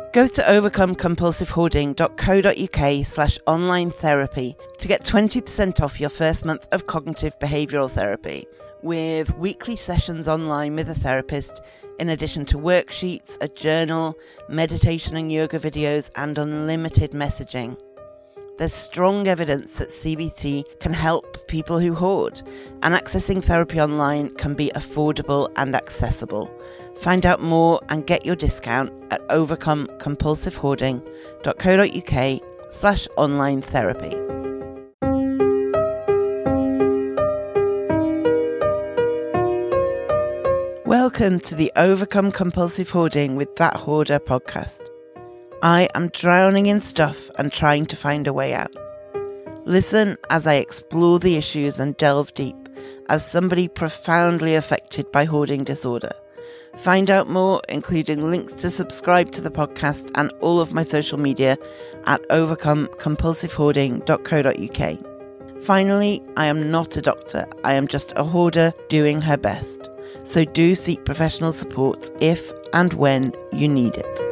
Go to overcomecompulsivehoarding.co.uk/online therapy to get 20% off your first month of cognitive behavioural therapy, with weekly sessions online with a therapist, in addition to worksheets, a journal, meditation and yoga videos, and unlimited messaging. There's strong evidence that CBT can help people who hoard, and accessing therapy online can be affordable and accessible. Find out more and get your discount at overcomecompulsivehoarding.co.uk/online therapy. Welcome to the Overcome Compulsive Hoarding with That Hoarder podcast. I am drowning in stuff and trying to find a way out. Listen as I explore the issues and delve deep as somebody profoundly affected by hoarding disorder. Find out more, including links to subscribe to the podcast and all of my social media at overcomecompulsivehoarding.co.uk. Finally, I am not a doctor. I am just a hoarder doing her best. So do seek professional support if and when you need it.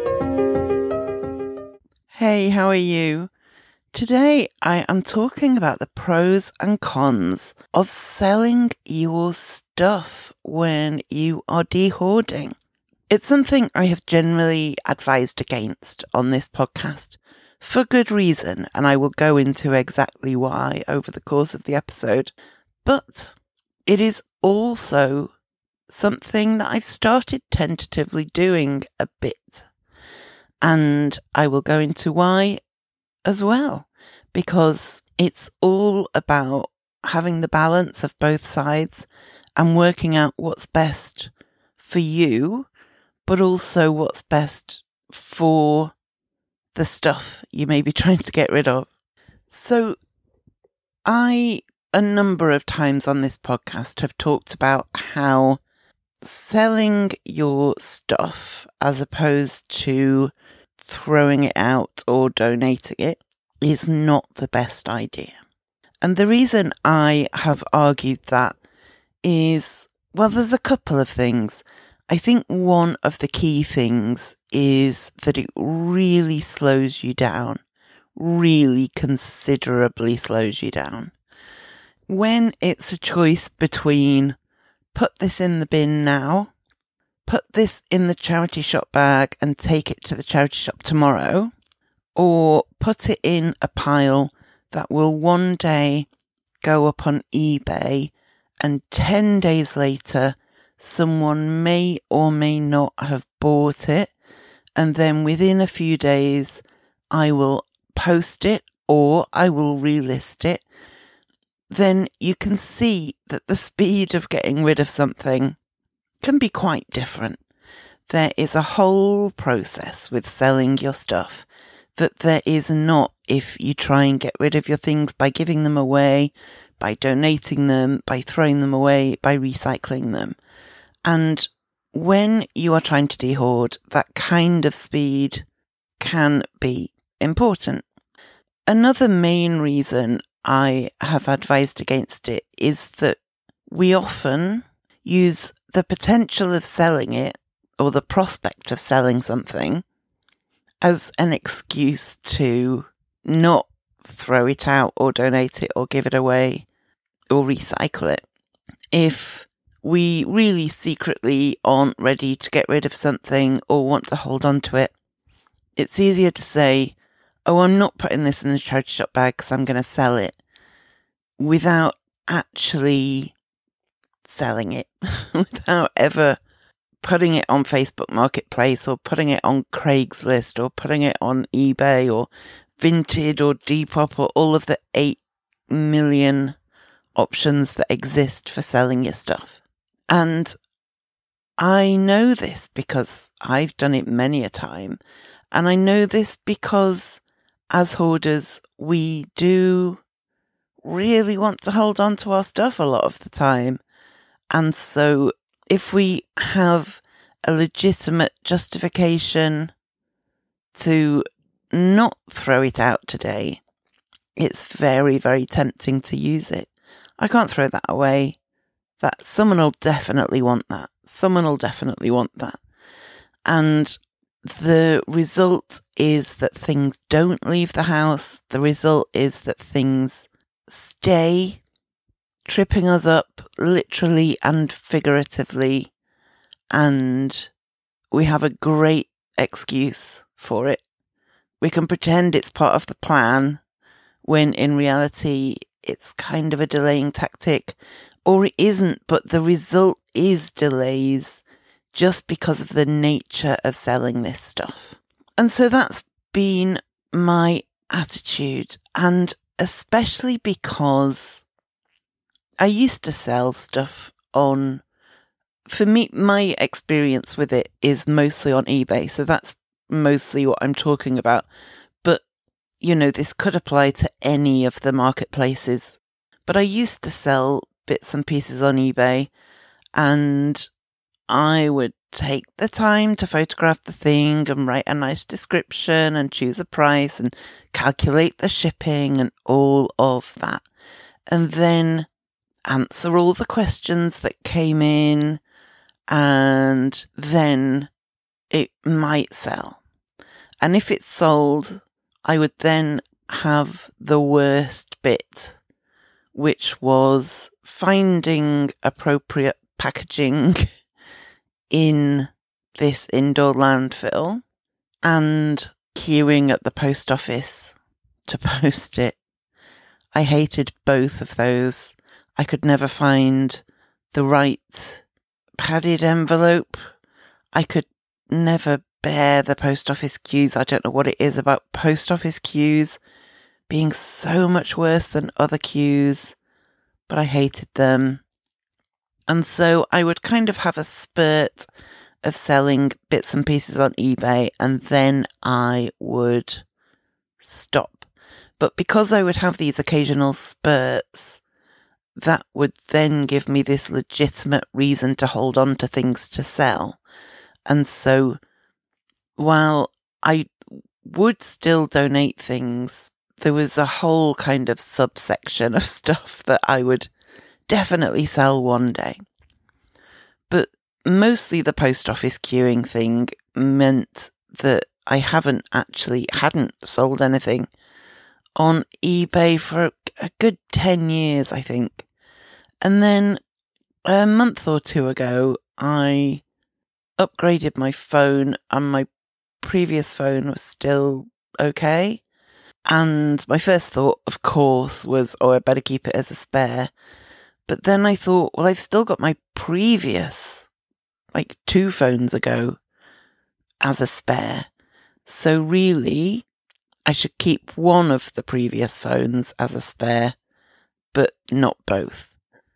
Hey, how are you? Today I am talking about the pros and cons of selling your stuff when you are de-hoarding. It's something I have generally advised against on this podcast for good reason, and I will go into exactly why over the course of the episode. But it is also something that I've started tentatively doing a bit, and I will go into why as well. Because it's all about having the balance of both sides and working out what's best for you, but also what's best for the stuff you may be trying to get rid of. So a number of times on this podcast, have talked about how selling your stuff as opposed to throwing it out or donating it is not the best idea. And the reason I have argued that is, well, there's a couple of things. I think one of the key things is that it really slows you down, really considerably slows you down. When it's a choice between put this in the bin now, put this in the charity shop bag and take it to the charity shop tomorrow, or put it in a pile that will one day go up on eBay, and 10 days later, someone may or may not have bought it, and then within a few days, I will post it or I will relist it. Then you can see that the speed of getting rid of something can be quite different. There is a whole process with selling your stuff that there is not if you try and get rid of your things by giving them away, by donating them, by throwing them away, by recycling them. And when you are trying to de-hoard, that kind of speed can be important. Another main reason I have advised against it is that we often use the potential of selling it, or the prospect of selling something, as an excuse to not throw it out or donate it or give it away or recycle it. If we really secretly aren't ready to get rid of something or want to hold on to it, it's easier to say, oh, I'm not putting this in the charity shop bag because I'm going to sell it, without actually selling it, without ever putting it on Facebook Marketplace or putting it on Craigslist or putting it on eBay or Vinted or Depop or all of the 8 million options that exist for selling your stuff. And I know this because I've done it many a time. And I know this because as hoarders, we do really want to hold on to our stuff a lot of the time. And so if we have a legitimate justification to not throw it out today, it's very, very tempting to use it. I can't throw that away. That someone will definitely want that. Someone will definitely want that. And the result is that things don't leave the house. The result is that things stay, tripping us up literally and figuratively, and we have a great excuse for it. We can pretend it's part of the plan when in reality it's kind of a delaying tactic, or it isn't, but the result is delays just because of the nature of selling this stuff. And so that's been my attitude, and especially because I used to sell stuff on, for me, my experience with it is mostly on eBay, so that's mostly what I'm talking about. But, you know, this could apply to any of the marketplaces. But I used to sell bits and pieces on eBay, and I would take the time to photograph the thing and write a nice description and choose a price and calculate the shipping and all of that. And then answer all the questions that came in, and then it might sell. And if it sold, I would then have the worst bit, which was finding appropriate packaging in this indoor landfill and queuing at the post office to post it. I hated both of those. I could never find the right padded envelope. I could never bear the post office queues. I don't know what it is about post office queues being so much worse than other queues, but I hated them. And so I would kind of have a spurt of selling bits and pieces on eBay, and then I would stop. But because I would have these occasional spurts, that would then give me this legitimate reason to hold on to things to sell. And so while I would still donate things, there was a whole kind of subsection of stuff that I would definitely sell one day. But mostly the post office queuing thing meant that I hadn't sold anything on eBay for a good 10 years, I think. And then a month or two ago, I upgraded my phone, and my previous phone was still okay. And my first thought, of course, was, I better keep it as a spare. But then I thought, well, I've still got my previous, 2 phones ago, as a spare. So really, I should keep one of the previous phones as a spare, but not both.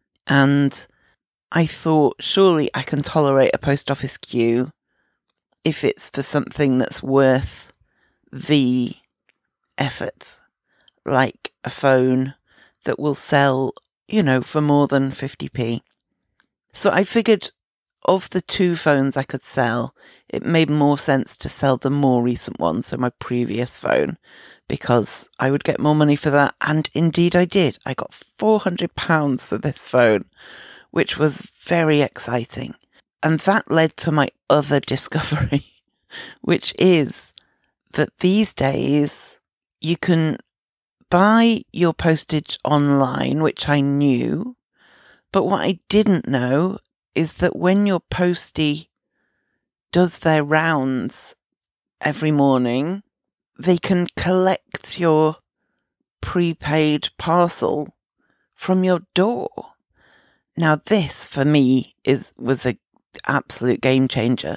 And I thought, surely I can tolerate a post office queue if it's for something that's worth the effort, like a phone that will sell, for more than 50p. So I figured of the 2 phones I could sell, it made more sense to sell the more recent one, so my previous phone, because I would get more money for that. And indeed I did. I got £400 for this phone, which was very exciting. And that led to my other discovery, which is that these days you can buy your postage online, which I knew, but what I didn't know is that when your postie does their rounds every morning, they can collect your prepaid parcel from your door. Now this, for me, was an absolute game changer.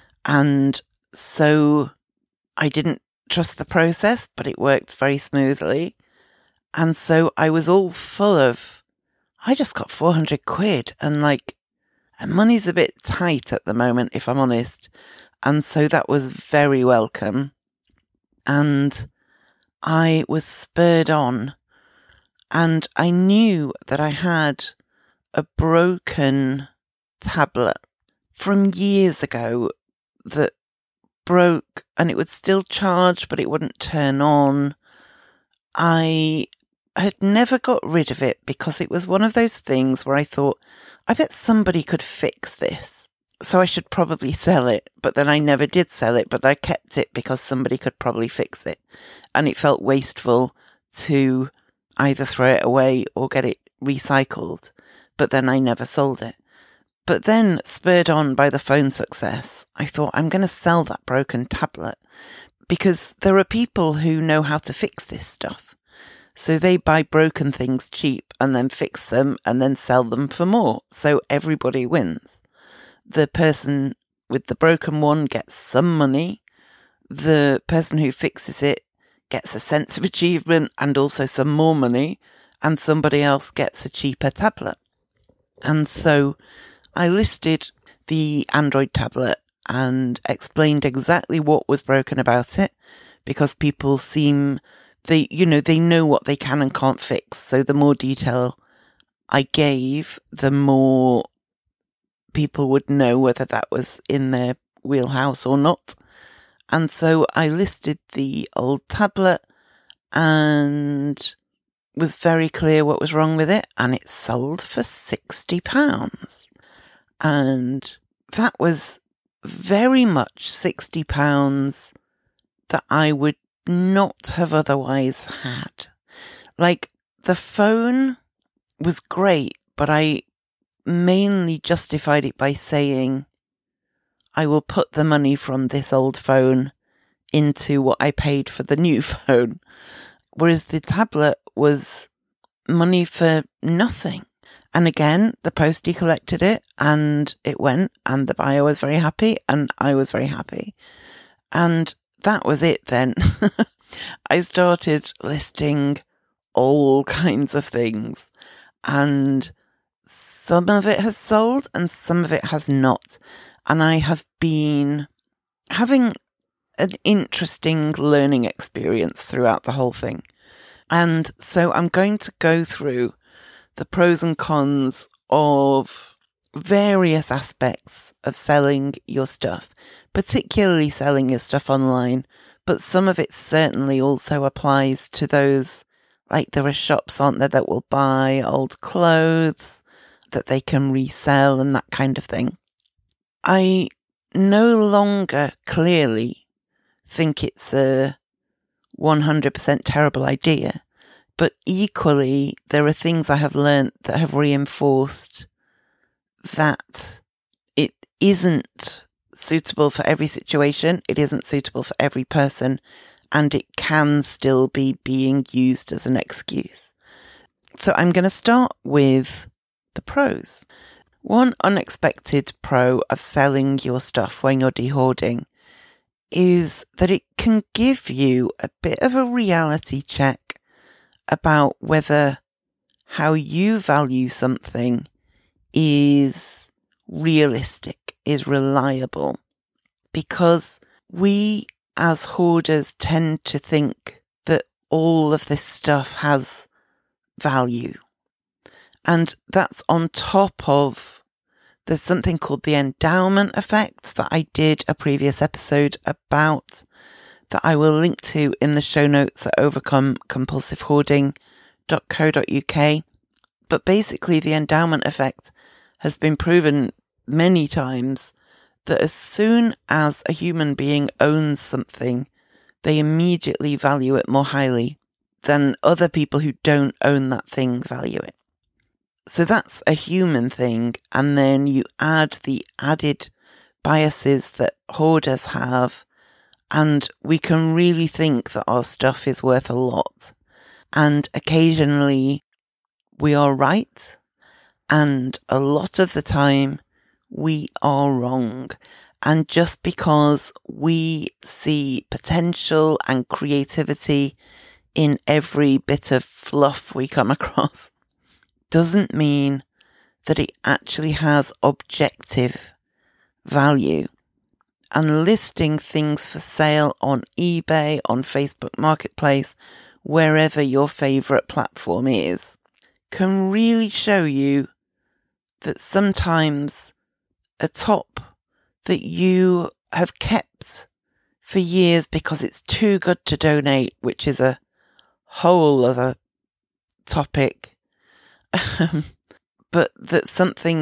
And so I didn't trust the process, but it worked very smoothly. And so I was all full of, I just got 400 quid and money's a bit tight at the moment, if I'm honest. And so that was very welcome. And I was spurred on, and I knew that I had a broken tablet from years ago that broke, and it would still charge, but it wouldn't turn on. I had never got rid of it because it was one of those things where I thought, I bet somebody could fix this. So I should probably sell it, but then I never did sell it, but I kept it because somebody could probably fix it. And it felt wasteful to either throw it away or get it recycled, but then I never sold it. But then, spurred on by the phone success, I thought I'm going to sell that broken tablet because there are people who know how to fix this stuff. So they buy broken things cheap and then fix them and then sell them for more. So everybody wins. The person with the broken one gets some money. The person who fixes it gets a sense of achievement and also some more money. And somebody else gets a cheaper tablet. And so I listed the Android tablet and explained exactly what was broken about it because people they know what they can and can't fix. So the more detail I gave, the more people would know whether that was in their wheelhouse or not. And so I listed the old tablet and was very clear what was wrong with it, and it sold for £60. And that was very much £60 that I would not have otherwise had. Like, the phone was great, but I mainly justified it by saying, I will put the money from this old phone into what I paid for the new phone. Whereas the tablet was money for nothing. And again, the postie collected it and it went, and the buyer was very happy and I was very happy. And that was it then. I started listing all kinds of things, and some of it has sold and some of it has not. And I have been having an interesting learning experience throughout the whole thing. And so I'm going to go through the pros and cons of various aspects of selling your stuff, particularly selling your stuff online. But some of it certainly also applies to those, like there are shops, aren't there, that will buy old clothes that they can resell and that kind of thing. I no longer clearly think it's a 100% terrible idea, but equally there are things I have learnt that have reinforced that it isn't suitable for every situation, it isn't suitable for every person, and it can still be being used as an excuse. So I'm going to start with the pros. One unexpected pro of selling your stuff when you're dehoarding is that it can give you a bit of a reality check about whether how you value something is realistic, is reliable. Because we as hoarders tend to think that all of this stuff has value. And that's on top of, there's something called the endowment effect that I did a previous episode about, that I will link to in the show notes at overcomecompulsivehoarding.co.uk. But basically the endowment effect has been proven many times that as soon as a human being owns something, they immediately value it more highly than other people who don't own that thing value it. So that's a human thing. And then you add the added biases that hoarders have, and we can really think that our stuff is worth a lot. And occasionally we are right. And a lot of the time we are wrong. And just because we see potential and creativity in every bit of fluff we come across doesn't mean that it actually has objective value. And listing things for sale on eBay, on Facebook Marketplace, wherever your favourite platform is, can really show you that sometimes a top that you have kept for years because it's too good to donate, which is a whole other topic, but that's something that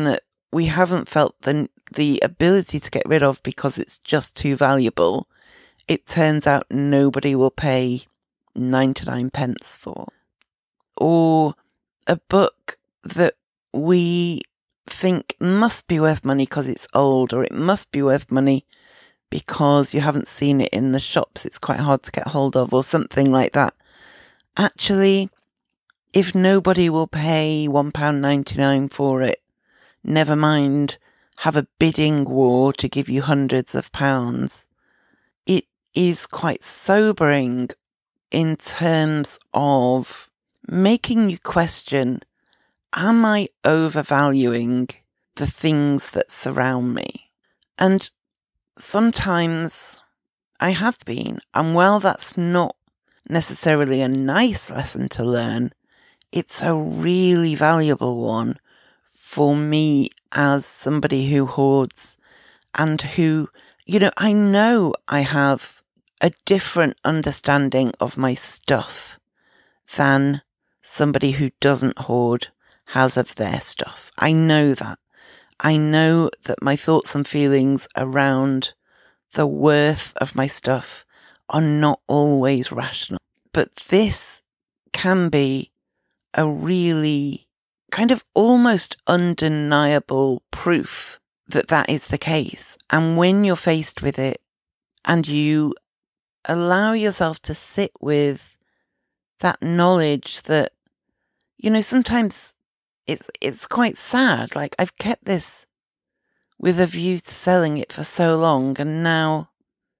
we haven't felt the ability to get rid of because it's just too valuable, it turns out nobody will pay 99 pence for. Or a book that we think must be worth money because it's old, or it must be worth money because you haven't seen it in the shops, it's quite hard to get hold of, or something like that. Actually, if nobody will pay £1.99 for it, never mind have a bidding war to give you hundreds of pounds. It is quite sobering in terms of making you question, am I overvaluing the things that surround me? And sometimes I have been, and while that's not necessarily a nice lesson to learn, it's a really valuable one for me as somebody who hoards and who, I know I have a different understanding of my stuff than somebody who doesn't hoard has of their stuff. I know that. I know that my thoughts and feelings around the worth of my stuff are not always rational. But this can be a really kind of almost undeniable proof that that is the case. And when you're faced with it and you allow yourself to sit with that knowledge that, sometimes it's quite sad. Like, I've kept this with a view to selling it for so long, and now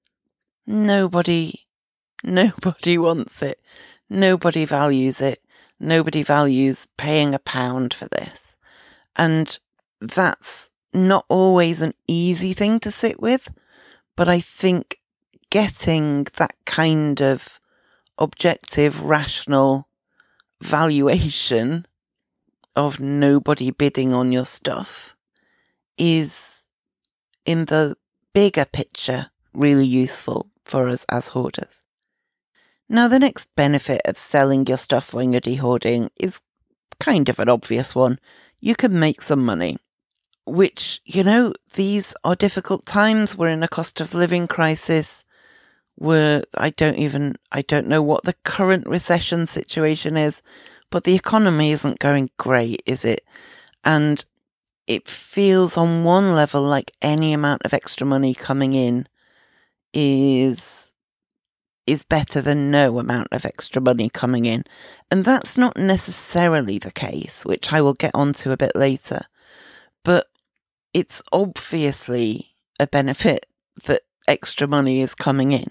nobody wants it. Nobody values it. Nobody values paying £1 for this. And that's not always an easy thing to sit with, but I think getting that kind of objective, rational valuation of nobody bidding on your stuff is, in the bigger picture, really useful for us as hoarders. Now, the next benefit of selling your stuff when you're dehoarding is kind of an obvious one. You can make some money, which, these are difficult times. We're in a cost of living crisis. I don't know what the current recession situation is, but the economy isn't going great, is it? And it feels on one level like any amount of extra money coming in is better than no amount of extra money coming in. And that's not necessarily the case, which I will get onto a bit later. But it's obviously a benefit that extra money is coming in.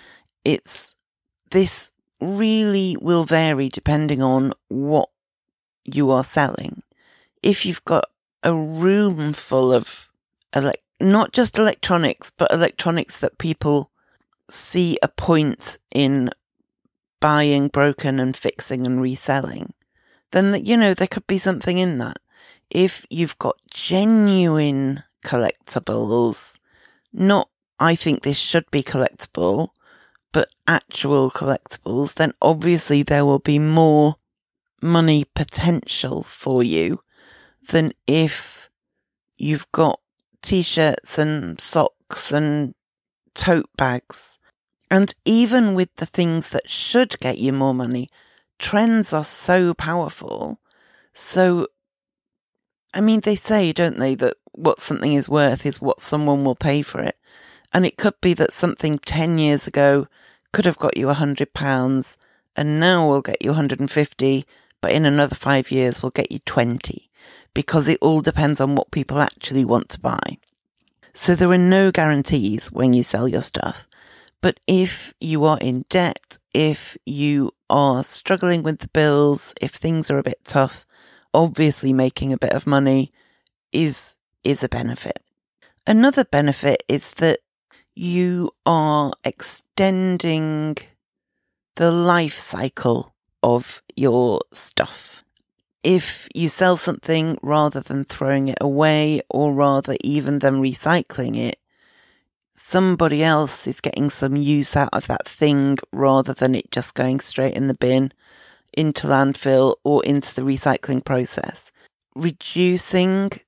This really will vary depending on what you are selling. If you've got a room full of not just electronics, but electronics that people see a point in buying broken and fixing and reselling, then there could be something in that. If you've got genuine collectibles, not I think this should be collectible, but actual collectibles, then obviously there will be more money potential for you than if you've got t-shirts and socks and tote bags. And even with the things that should get you more money, trends are so powerful. So, they say, don't they, that what something is worth is what someone will pay for it. And it could be that something 10 years ago could have got you £100 and now will get you 150, but in another 5 years will get you 20, because it all depends on what people actually want to buy. So there are no guarantees when you sell your stuff. But if you are in debt, if you are struggling with the bills, if things are a bit tough, obviously making a bit of money is a benefit. Another benefit is that you are extending the life cycle of your stuff. If you sell something rather than throwing it away, or rather even than recycling it, somebody else is getting some use out of that thing rather than it just going straight in the bin, into landfill, or into the recycling process. Reducing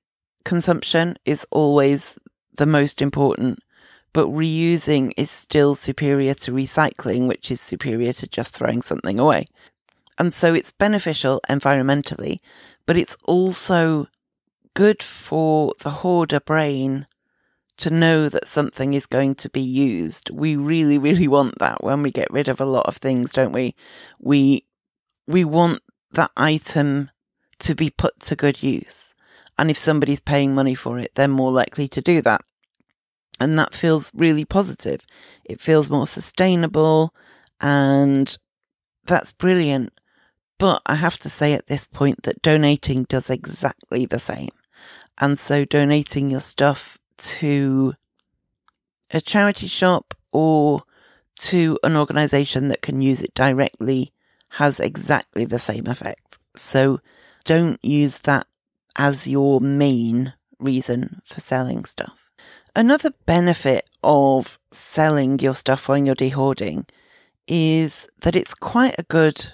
consumption is always the most important, but reusing is still superior to recycling, which is superior to just throwing something away. And so it's beneficial environmentally, but it's also good for the hoarder brain to know that something is going to be used. We really, really want that when we get rid of a lot of things, don't we? We want that item to be put to good use. And if somebody's paying money for it, they're more likely to do that. And that feels really positive. It feels more sustainable, and that's brilliant. But I have to say at this point that donating does exactly the same. And so donating your stuff to a charity shop or to an organisation that can use it directly has exactly the same effect. So don't use that as your main reason for selling stuff. Another benefit of selling your stuff when you're dehoarding is that it's quite a good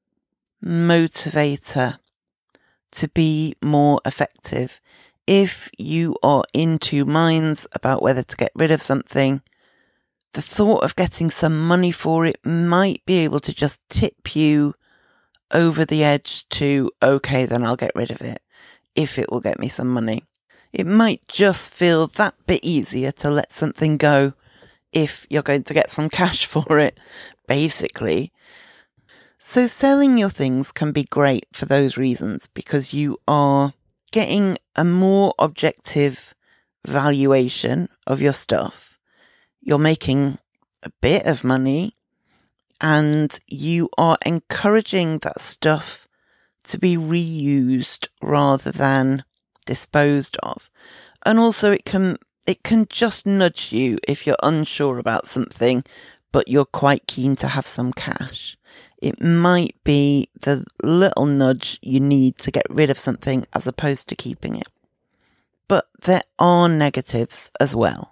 motivator to be more effective. If you are in two minds about whether to get rid of something, the thought of getting some money for it might be able to just tip you over the edge to, okay, then I'll get rid of it if it will get me some money. It might just feel that bit easier to let something go if you're going to get some cash for it, basically. So selling your things can be great for those reasons, because you are getting a more objective valuation of your stuff. You're making a bit of money, and you are encouraging that stuff to be reused rather than disposed of. And also it can just nudge you if you're unsure about something, but you're quite keen to have some cash. It might be the little nudge you need to get rid of something as opposed to keeping it. But there are negatives as well.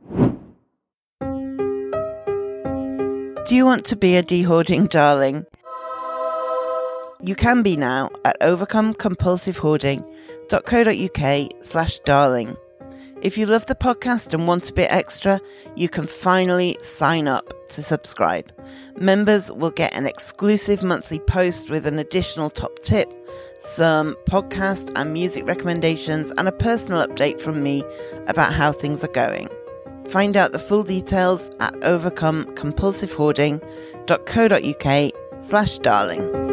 Do you want to be a dehoarding darling? You can be now at overcomecompulsivehoarding.co.uk/darling. If you love the podcast and want a bit extra, you can finally sign up to subscribe. Members will get an exclusive monthly post with an additional top tip, some podcast and music recommendations, and a personal update from me about how things are going. Find out the full details at overcomecompulsivehoarding.co.uk/darling.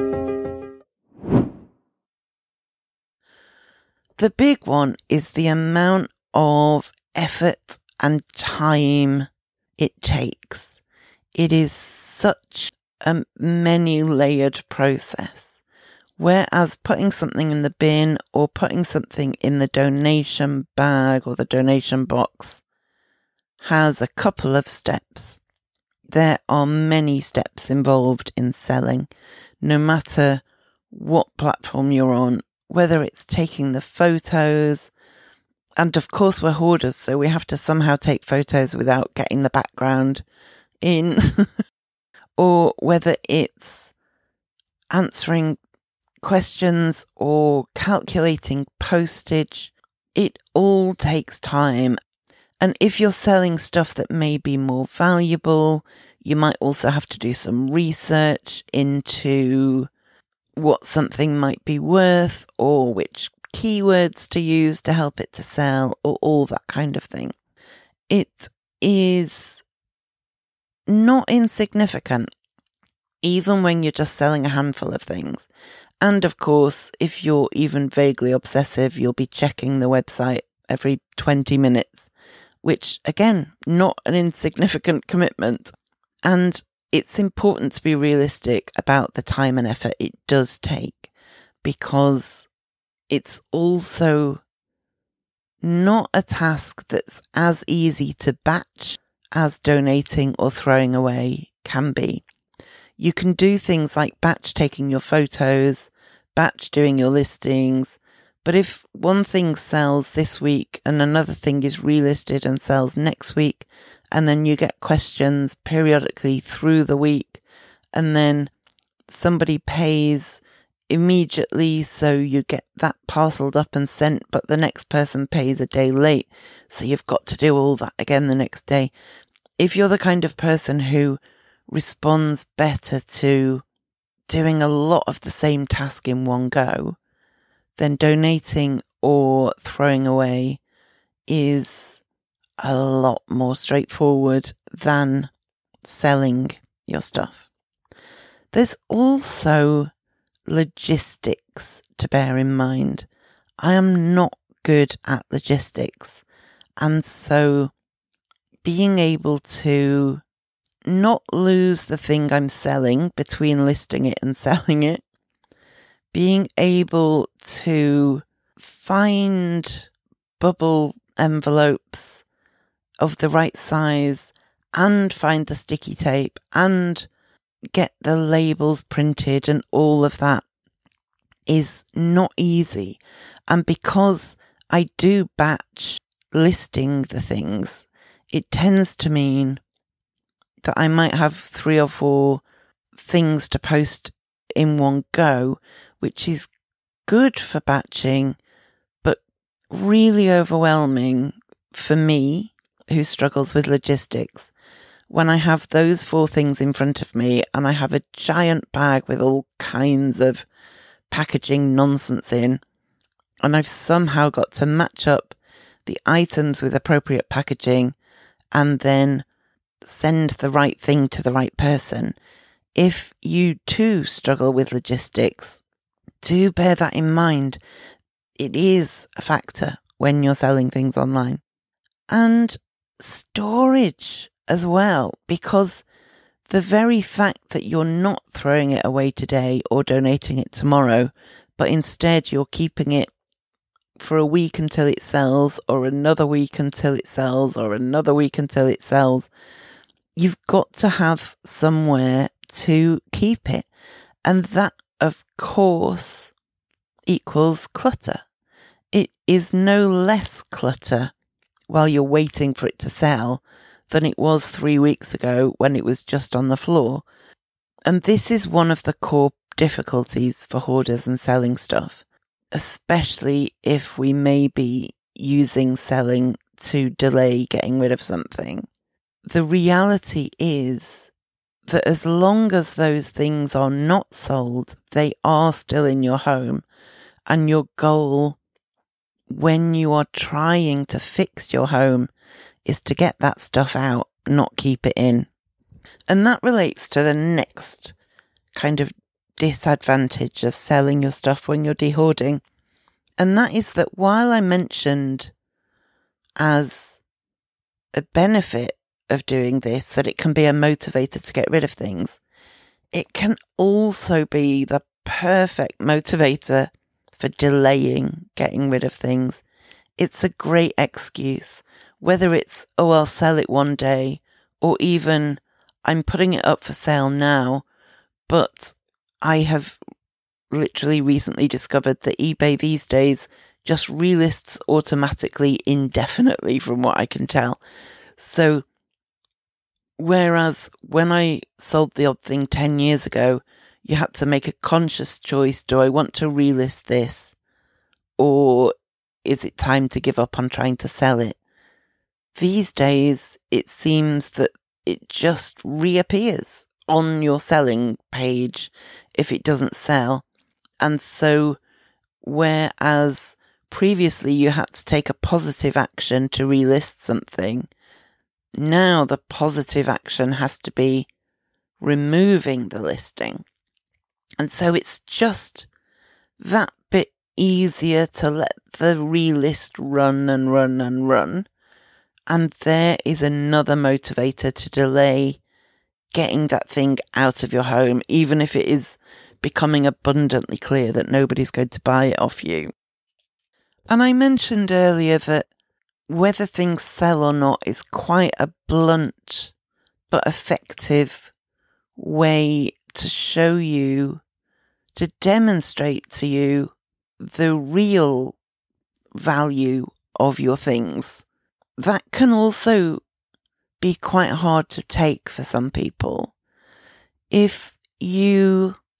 The big one is the amount of effort and time it takes. It is such a many-layered process. Whereas putting something in the bin or putting something in the donation bag or the donation box has a couple of steps. There are many steps involved in selling, no matter what platform you're on, whether it's taking the photos, and of course we're hoarders, so we have to somehow take photos without getting the background in, or whether it's answering questions or calculating postage. It all takes time. And if you're selling stuff that may be more valuable, you might also have to do some research into what something might be worth, or which keywords to use to help it to sell, or all that kind of thing. It is not insignificant, even when you're just selling a handful of things. And of course, if you're even vaguely obsessive, you'll be checking the website every 20 minutes, which again, not an insignificant commitment. And it's important to be realistic about the time and effort it does take, because it's also not a task that's as easy to batch as donating or throwing away can be. You can do things like batch taking your photos, batch doing your listings, but if one thing sells this week and another thing is relisted and sells next week, and then you get questions periodically through the week, and then somebody pays immediately, so you get that parcelled up and sent, but the next person pays a day late, so you've got to do all that again the next day. If you're the kind of person who responds better to doing a lot of the same task in one go, then donating or throwing away is a lot more straightforward than selling your stuff. There's also logistics to bear in mind. I am not good at logistics, and so being able to not lose the thing I'm selling between listing it and selling it, being able to find bubble envelopes of the right size and find the sticky tape and get the labels printed and all of that is not easy. And because I do batch listing the things, it tends to mean that I might have 3 or 4 things to post in one go, which is good for batching, but really overwhelming for me, who struggles with logistics, when I have those 4 things in front of me and I have a giant bag with all kinds of packaging nonsense in, and I've somehow got to match up the items with appropriate packaging and then send the right thing to the right person. If you too struggle with logistics, do bear that in mind. It is a factor when you're selling things online. And storage as well, because the very fact that you're not throwing it away today or donating it tomorrow, but instead you're keeping it for a week until it sells, or another week until it sells, or another week until it sells, you've got to have somewhere to keep it. And that, of course, equals clutter. It is no less clutter while you're waiting for it to sell than it was 3 weeks ago when it was just on the floor. And this is one of the core difficulties for hoarders and selling stuff, especially if we may be using selling to delay getting rid of something. The reality is that as long as those things are not sold, they are still in your home, and your goal when you are trying to fix your home is to get that stuff out, not keep it in. And that relates to the next kind of disadvantage of selling your stuff when you're dehoarding. And that is that while I mentioned as a benefit of doing this that it can be a motivator to get rid of things, it can also be the perfect motivator for delaying getting rid of things. It's a great excuse. Whether it's, oh, I'll sell it one day, or even I'm putting it up for sale now, but I have literally recently discovered that eBay these days just relists automatically indefinitely from what I can tell. So whereas when I sold the odd thing 10 years ago, you had to make a conscious choice. Do I want to relist this, or is it time to give up on trying to sell it? These days, it seems that it just reappears on your selling page if it doesn't sell. And so, whereas previously you had to take a positive action to relist something, now the positive action has to be removing the listing. And so it's just that bit easier to let the relist run and run and run. And there is another motivator to delay getting that thing out of your home, even if it is becoming abundantly clear that nobody's going to buy it off you. And I mentioned earlier that whether things sell or not is quite a blunt but effective way to show you, to demonstrate to you the real value of your things. That can also be quite hard to take for some people. If you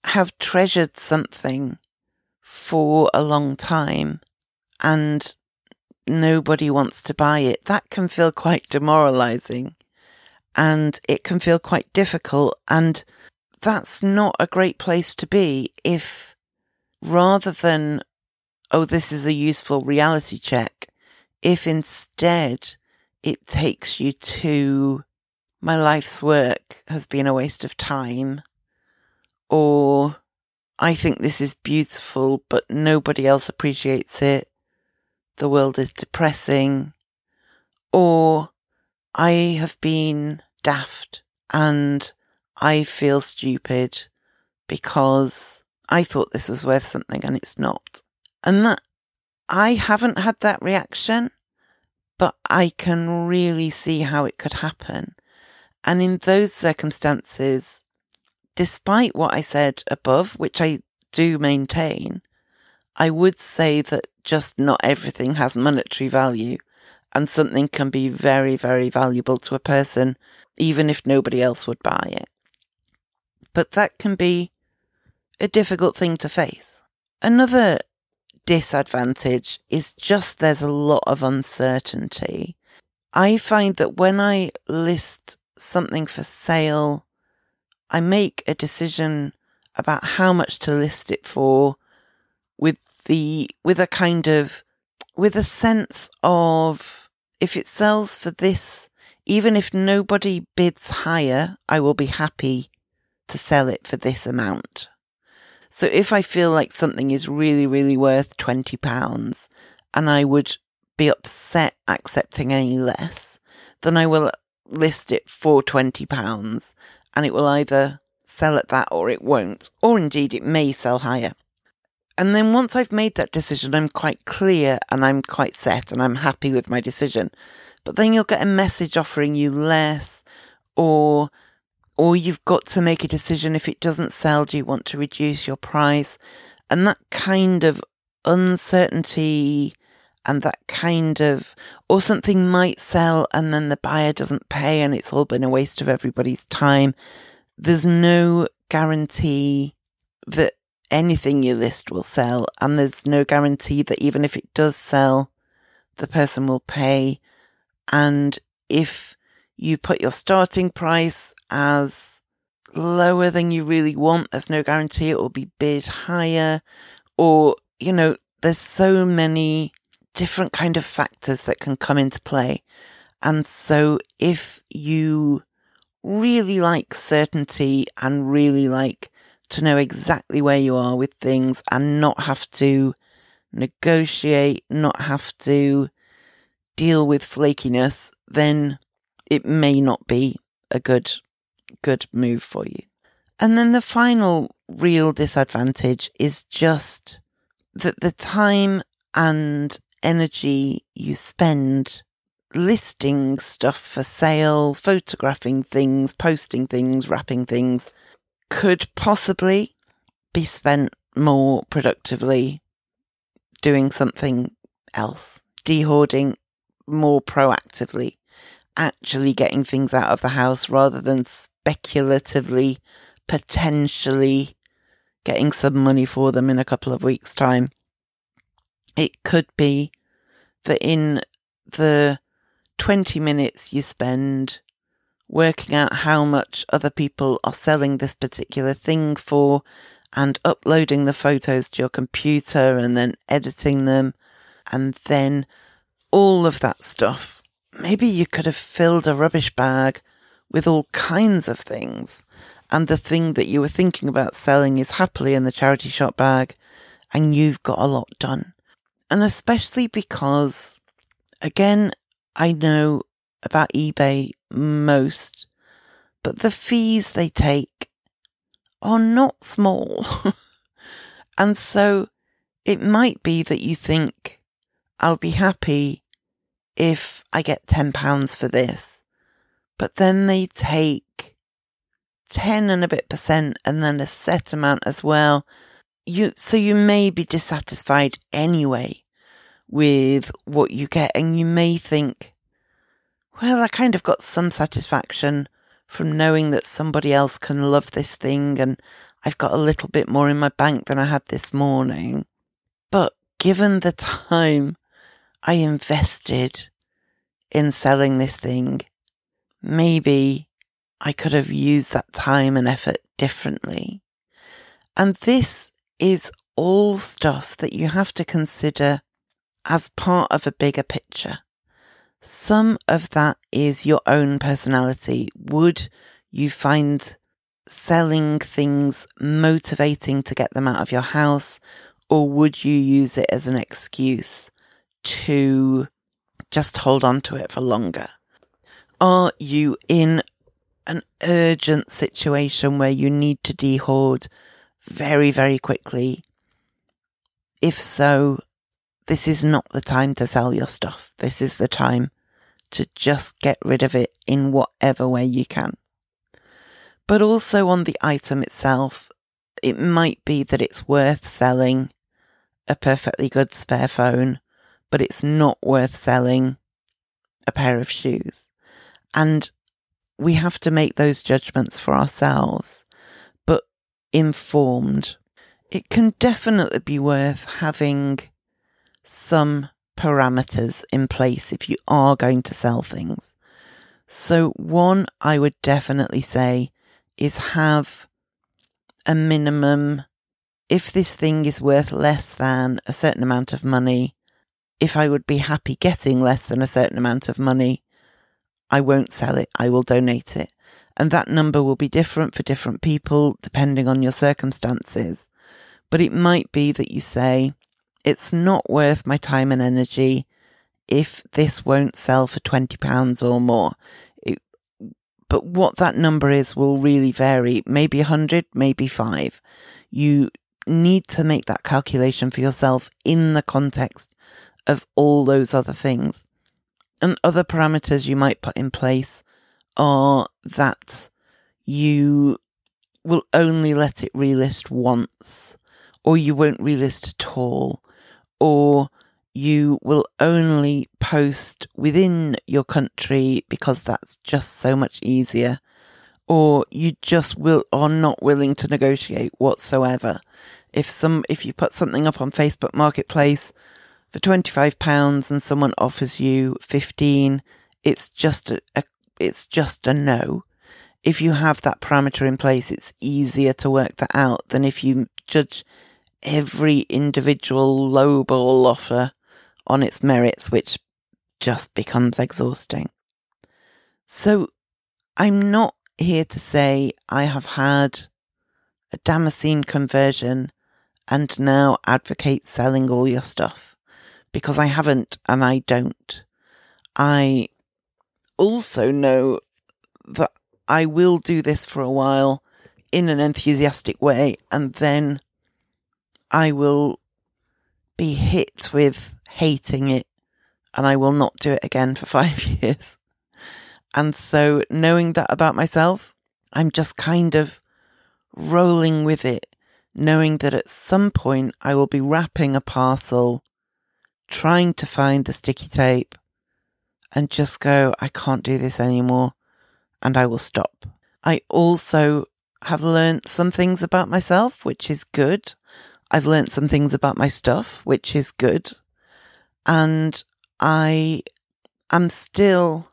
have treasured something for a long time and nobody wants to buy it, that can feel quite demoralizing and it can feel quite difficult. And that's not a great place to be if, rather than, oh, this is a useful reality check, if instead it takes you to, my life's work has been a waste of time, or I think this is beautiful, but nobody else appreciates it, the world is depressing, or I have been daft and I feel stupid because I thought this was worth something and it's not. And that I haven't had that reaction, but I can really see how it could happen. And in those circumstances, despite what I said above, which I do maintain, I would say that just not everything has monetary value, and something can be very, very valuable to a person, even if nobody else would buy it. But that can be a difficult thing to face. Another disadvantage is just there's a lot of uncertainty. I find that when I list something for sale, I make a decision about how much to list it for with a sense of, if it sells for this, even if nobody bids higher, I will be happy to sell it for this amount. So if I feel like something is really, really worth £20 and I would be upset accepting any less, then I will list it for £20 and it will either sell at that or it won't, or indeed it may sell higher. And then once I've made that decision, I'm quite clear and I'm quite set and I'm happy with my decision. But then you'll get a message offering you less, or you've got to make a decision. If it doesn't sell, do you want to reduce your price? And that kind of uncertainty and that kind of, or something might sell and then the buyer doesn't pay and it's all been a waste of everybody's time. There's no guarantee that anything you list will sell, and there's no guarantee that even if it does sell, the person will pay. And if you put your starting price as lower than you really want, there's no guarantee it will be bid higher, or, there's so many different kind of factors that can come into play. And so if you really like certainty and really like to know exactly where you are with things and not have to negotiate, not have to deal with flakiness, then it may not be a good move for you. And then the final real disadvantage is just that the time and energy you spend listing stuff for sale, photographing things, posting things, wrapping things, could possibly be spent more productively doing something else, de-hoarding more proactively, actually getting things out of the house rather than speculatively, potentially getting some money for them in a couple of weeks' time. It could be that in the 20 minutes you spend working out how much other people are selling this particular thing for and uploading the photos to your computer and then editing them, and then all of that stuff, maybe you could have filled a rubbish bag with all kinds of things, and the thing that you were thinking about selling is happily in the charity shop bag, and you've got a lot done. And especially because, again, I know about eBay most, but the fees they take are not small. And so it might be that you think, I'll be happy if I get £10 for this, but then they take 10 and a bit % and then a set amount as well. So you may be dissatisfied anyway with what you get, and you may think, well, I kind of got some satisfaction from knowing that somebody else can love this thing and I've got a little bit more in my bank than I had this morning. But given the time I invested in selling this thing, maybe I could have used that time and effort differently. And this is all stuff that you have to consider as part of a bigger picture. Some of that is your own personality. Would you find selling things motivating to get them out of your house, or would you use it as an excuse to just hold on to it for longer? Are you in an urgent situation where you need to dehoard very, very quickly? If so, this is not the time to sell your stuff. This is the time to just get rid of it in whatever way you can. But also on the item itself, it might be that it's worth selling a perfectly good spare phone, but it's not worth selling a pair of shoes. And we have to make those judgments for ourselves, but informed. It can definitely be worth having some parameters in place if you are going to sell things. So one I would definitely say is have a minimum. If this thing is worth less than a certain amount of money, if I would be happy getting less than a certain amount of money, I won't sell it, I will donate it. And that number will be different for different people depending on your circumstances. But it might be that you say, it's not worth my time and energy if this won't sell for £20 or more. But what that number is will really vary. Maybe 100, maybe 5. You need to make that calculation for yourself in the context of all those other things. And other parameters you might put in place are that you will only let it relist once, or you won't relist at all, or you will only post within your country because that's just so much easier, or you just are not willing to negotiate whatsoever. If you put something up on Facebook Marketplace for £25 and someone offers you 15, it's just a no. If you have that parameter in place, it's easier to work that out than if you judge every individual lowball offer on its merits, which just becomes exhausting. So I'm not here to say I have had a Damascene conversion and now advocate selling all your stuff, because I haven't and I don't. I also know that I will do this for a while in an enthusiastic way, and then I will be hit with hating it and I will not do it again for 5 years. And so knowing that about myself, I'm just kind of rolling with it, knowing that at some point I will be wrapping a parcel, trying to find the sticky tape, and just go, I can't do this anymore, and I will stop. I also have learnt some things about myself, which is good. I've learnt some things about my stuff, which is good. And I am still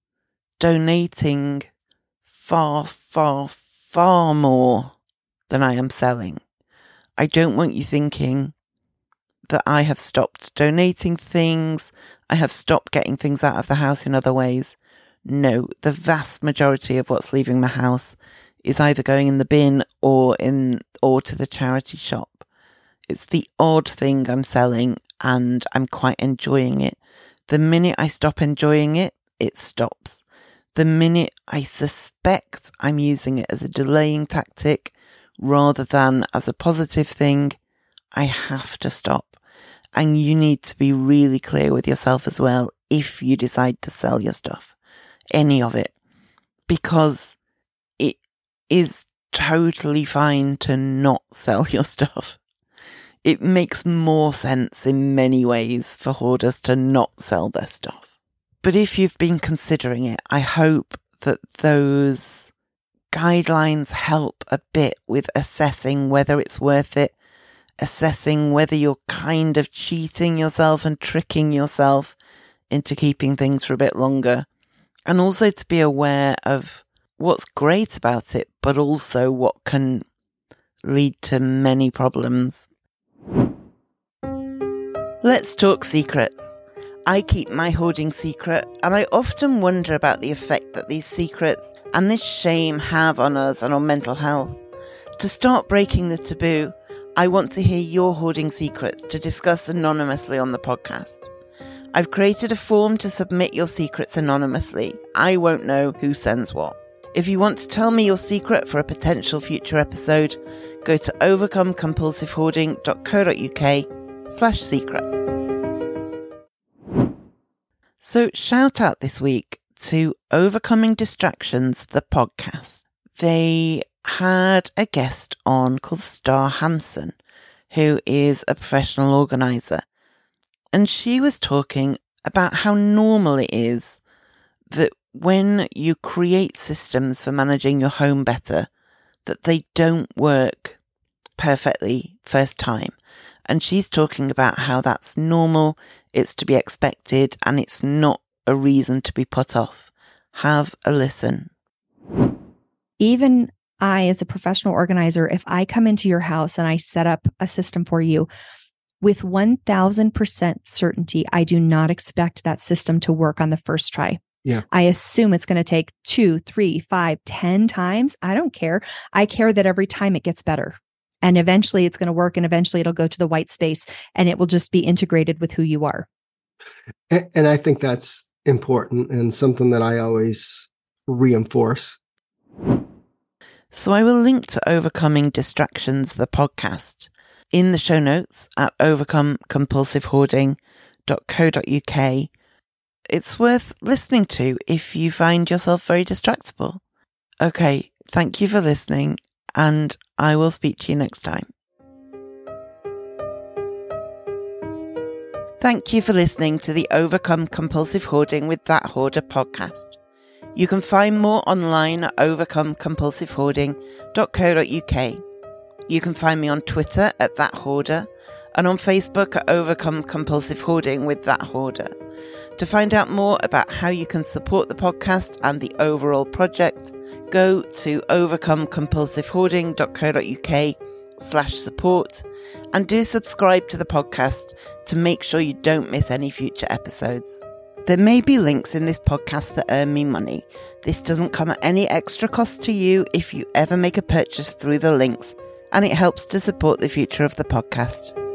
donating far, far, far more than I am selling. I don't want you thinking that I have stopped donating things. I have stopped getting things out of the house in other ways. No, the vast majority of what's leaving my house is either going in the bin or to the charity shop. It's the odd thing I'm selling and I'm quite enjoying it. The minute I stop enjoying it, it stops. The minute I suspect I'm using it as a delaying tactic rather than as a positive thing, I have to stop. And you need to be really clear with yourself as well if you decide to sell your stuff, any of it, because it is totally fine to not sell your stuff. It makes more sense in many ways for hoarders to not sell their stuff. But if you've been considering it, I hope that those guidelines help a bit with assessing whether it's worth it, assessing whether you're kind of cheating yourself and tricking yourself into keeping things for a bit longer, and also to be aware of what's great about it, but also what can lead to many problems. Let's talk secrets. I keep my hoarding secret, and I often wonder about the effect that these secrets and this shame have on us and on mental health. To start breaking the taboo, I want to hear your hoarding secrets to discuss anonymously on the podcast. I've created a form to submit your secrets anonymously. I won't know who sends what. If you want to tell me your secret for a potential future episode, go to overcomecompulsivehoarding.co.uk/secret. So shout out this week to Overcoming Distractions, the podcast. They had a guest on called Star Hansen, who is a professional organizer. And she was talking about how normal it is that when you create systems for managing your home better, that they don't work perfectly first time. And she's talking about how that's normal, it's to be expected, and it's not a reason to be put off. Have a listen. Even I, as a professional organizer, if I come into your house and I set up a system for you, with 1000% certainty, I do not expect that system to work on the first try. Yeah. I assume it's going to take 2, 3, 5, 10 times. I don't care. I care that every time it gets better. And eventually it's going to work, and eventually it'll go to the white space, and it will just be integrated with who you are. And I think that's important and something that I always reinforce. So I will link to Overcoming Distractions, the podcast, in the show notes at overcomecompulsivehoarding.co.uk. It's worth listening to if you find yourself very distractible. Okay, thank you for listening, and I will speak to you next time. Thank you for listening to the Overcome Compulsive Hoarding with That Hoarder podcast. You can find more online at overcomecompulsivehoarding.co.uk. You can find me on Twitter at That Hoarder and on Facebook at Overcome Compulsive Hoarding with That Hoarder. To find out more about how you can support the podcast and the overall project, go to overcomecompulsivehoarding.co.uk/support and do subscribe to the podcast to make sure you don't miss any future episodes. There may be links in this podcast that earn me money. This doesn't come at any extra cost to you if you ever make a purchase through the links, and it helps to support the future of the podcast.